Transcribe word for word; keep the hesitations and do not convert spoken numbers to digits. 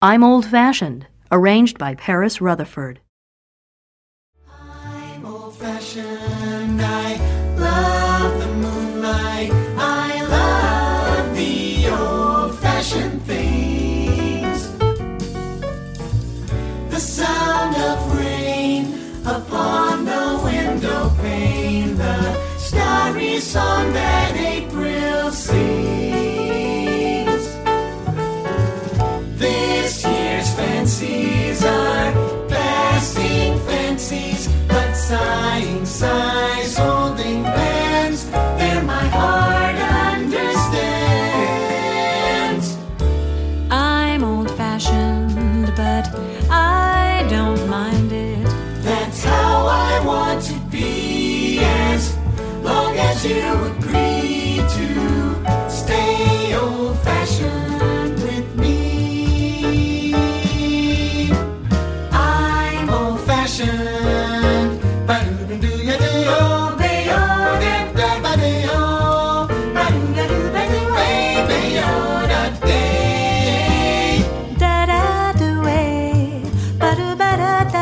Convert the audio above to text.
I'm Old-Fashioned, arranged by Paris Rutherford. I'm old-fashioned, I love the moonlight, I love the old-fashioned things. The sound of rain upon the window pane, the starry song that April sings. This year's fancies are passing fancies, but sighing sighs, holding hands, there my heart understands. I'm old-fashioned, but I don't mind it. That's how I want to be, as long as you agree to stay old-fashioned with me. I'm old-fashioned, ba-do-do-do-ya-do, ba-do-da-ba-do, ba-do-da-do-ba-do-ba-do-da-day. Da-da-do-way, ba-do-ba-da-da.